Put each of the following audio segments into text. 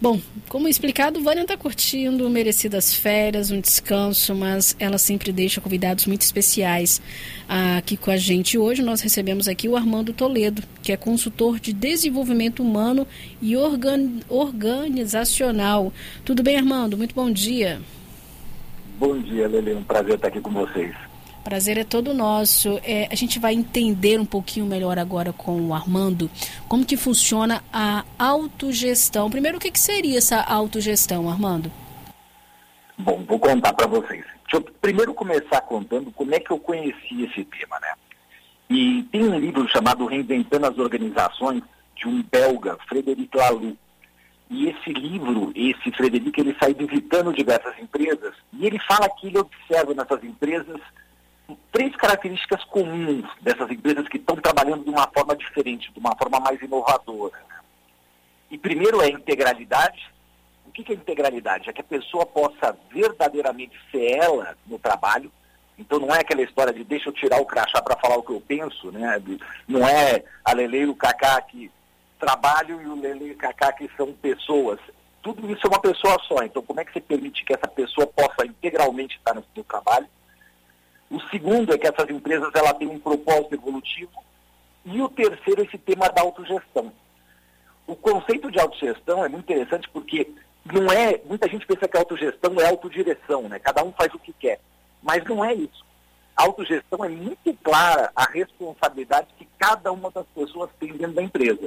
Bom, como explicado, Vânia está curtindo merecidas férias, um descanso, mas ela sempre deixa convidados muito especiais aqui com a gente. Hoje nós recebemos aqui o Armando Toledo, que é consultor de desenvolvimento humano e organizacional. Tudo bem, Armando? Muito bom dia. Bom dia, Lele. Um prazer estar aqui com vocês. Prazer é todo nosso. A gente vai entender um pouquinho melhor agora com o Armando como que funciona a autogestão. Primeiro, o que seria essa autogestão, Armando? Bom, vou contar para vocês. Deixa eu primeiro começar contando como é que eu conheci esse tema, né? E tem um livro chamado Reinventando as Organizações, de um belga, Frederic Laloux. E esse livro, esse Frederic, ele sai visitando diversas empresas e ele fala que ele observa nessas empresas 3 características comuns dessas empresas que estão trabalhando de uma forma diferente, de uma forma mais inovadora. Né? E primeiro é a integralidade. O que é integralidade? É que a pessoa possa verdadeiramente ser ela no trabalho. Então não é aquela história de deixa eu tirar o crachá para falar o que eu penso, né? Não é a Lele e o Cacá que trabalham e o Lele e o Cacá que são pessoas. Tudo isso é uma pessoa só. Então como é que você permite que essa pessoa possa integralmente estar no seu trabalho? O segundo é que essas empresas ela têm um propósito evolutivo. E o terceiro é esse tema da autogestão. O conceito de autogestão é muito interessante porque muita gente pensa que a autogestão é autodireção, né? Cada um faz o que quer. Mas não é isso. A autogestão é muito clara a responsabilidade que cada uma das pessoas tem dentro da empresa.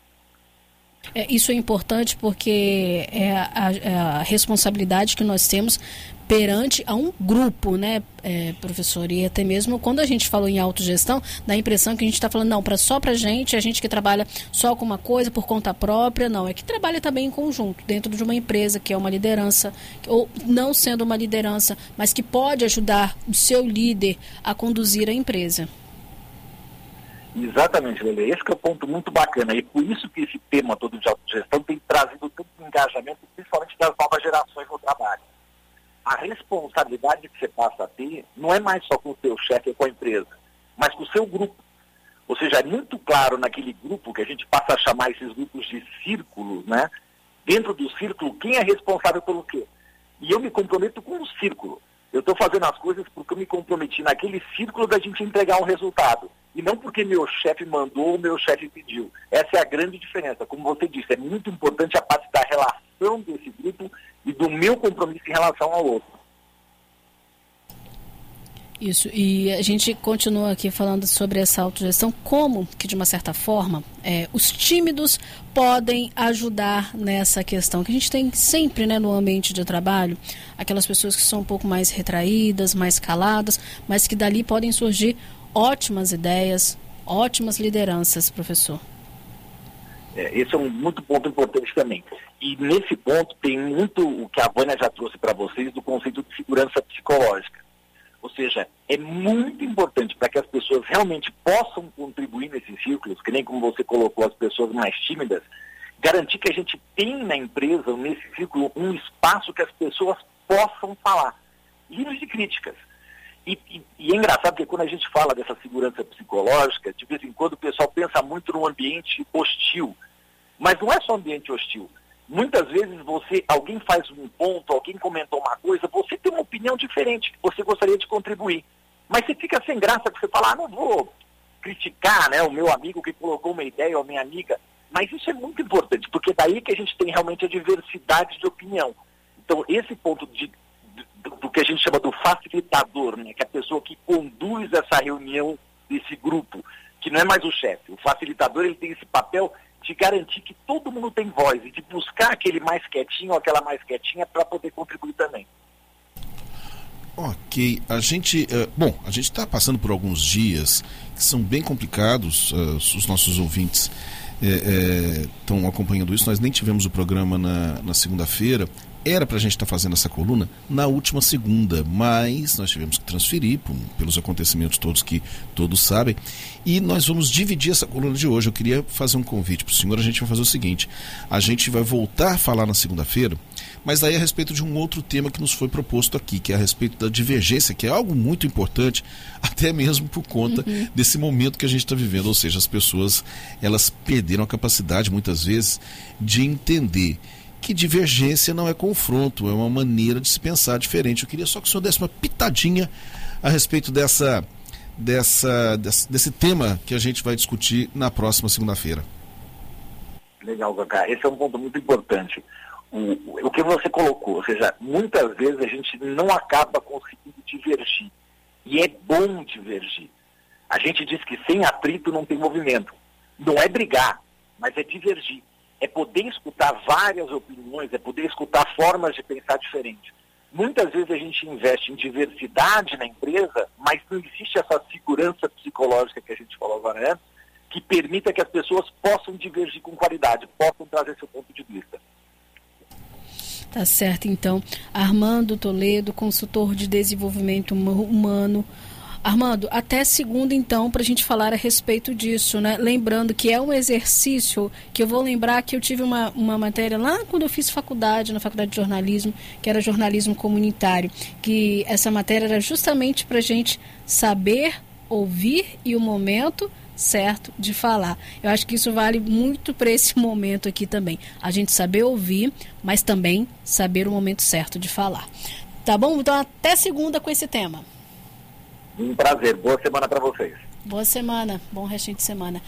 Isso é importante porque é a responsabilidade que nós temos perante a um grupo, né, professor? E até mesmo quando a gente falou em autogestão, dá a impressão que a gente está falando, não, só para a gente que trabalha só com uma coisa, por conta própria, não, é que trabalha também em conjunto, dentro de uma empresa que é uma liderança, ou não sendo uma liderança, mas que pode ajudar o seu líder a conduzir a empresa. Exatamente, Lele. Esse que é um ponto muito bacana. E por isso que esse tema todo de autogestão tem trazido tanto engajamento, principalmente das novas gerações no trabalho. A responsabilidade que você passa a ter não é mais só com o seu chefe ou com a empresa, mas com o seu grupo. Ou seja, é muito claro naquele grupo, que a gente passa a chamar esses grupos de círculos, né? Dentro do círculo, quem é responsável pelo quê? E eu me comprometo com o círculo. Eu estou fazendo as coisas porque eu me comprometi naquele círculo da gente entregar um resultado. E não porque meu chefe mandou ou meu chefe pediu. Essa é a grande diferença. Como você disse, é muito importante a parte da relação desse grupo e do meu compromisso em relação ao outro. Isso, e a gente continua aqui falando sobre essa autogestão, como que de uma certa forma os tímidos podem ajudar nessa questão, que a gente tem sempre, né, no ambiente de trabalho, aquelas pessoas que são um pouco mais retraídas, mais caladas, mas que dali podem surgir ótimas ideias, ótimas lideranças, professor. Esse é um muito ponto importante também. E nesse ponto tem muito o que a Vânia já trouxe para vocês do conceito de segurança psicológica. Ou seja, é muito importante para que as pessoas realmente possam contribuir nesses círculos, que nem como você colocou as pessoas mais tímidas, garantir que a gente tem na empresa, nesse círculo, um espaço que as pessoas possam falar, livres de críticas. E é engraçado porque quando a gente fala dessa segurança psicológica, de vez em quando o pessoal pensa muito num ambiente hostil. Mas não é só ambiente hostil. Muitas vezes alguém faz um ponto, alguém comentou uma coisa, você tem uma opinião diferente, que você gostaria de contribuir. Mas você fica sem graça, que você fala, não vou criticar, né, o meu amigo que colocou uma ideia, ou a minha amiga. Mas isso é muito importante, porque daí que a gente tem realmente a diversidade de opinião. Então, esse ponto do que a gente chama do facilitador, né, que é a pessoa que conduz essa reunião desse grupo, que não é mais o chefe. O facilitador, ele tem esse papel de garantir que todo mundo tem voz e de buscar aquele mais quietinho ou aquela mais quietinha para poder contribuir também. Ok, a gente está passando por alguns dias que são bem complicados, os nossos ouvintes estão acompanhando isso. Nós nem tivemos o programa na segunda-feira. Era para a gente estar fazendo essa coluna na última segunda, mas nós tivemos que transferir pelos acontecimentos todos que todos sabem, e nós vamos dividir essa coluna de hoje. Eu queria fazer um convite para o senhor. A gente vai fazer o seguinte: a gente vai voltar a falar na segunda-feira, mas daí a respeito de um outro tema que nos foi proposto aqui, que é a respeito da divergência, que é algo muito importante, até mesmo por conta desse momento que a gente está vivendo. Ou seja, as pessoas, elas perderam a capacidade muitas vezes de entender que divergência não é confronto, é uma maneira de se pensar diferente. Eu queria só que o senhor desse uma pitadinha a respeito desse tema que a gente vai discutir na próxima segunda-feira. Legal, Cacá. Esse é um ponto muito importante. O que você colocou, ou seja, muitas vezes a gente não acaba conseguindo divergir. E é bom divergir. A gente diz que sem atrito não tem movimento. Não é brigar, mas é divergir. É poder escutar várias opiniões, é poder escutar formas de pensar diferentes. Muitas vezes a gente investe em diversidade na empresa, mas não existe essa segurança psicológica que a gente falou agora antes, que permita que as pessoas possam divergir com qualidade, possam trazer seu ponto de vista. Tá certo, então. Armando Toledo, consultor de desenvolvimento humano. Armando, até segunda, então, para a gente falar a respeito disso, né? Lembrando que é um exercício que eu vou lembrar que eu tive uma matéria lá quando eu fiz faculdade, na faculdade de jornalismo, que era jornalismo comunitário, que essa matéria era justamente para a gente saber ouvir e o momento certo de falar. Eu acho que isso vale muito para esse momento aqui também. A gente saber ouvir, mas também saber o momento certo de falar. Tá bom? Então até segunda com esse tema. Um prazer. Boa semana para vocês. Boa semana. Bom restinho de semana.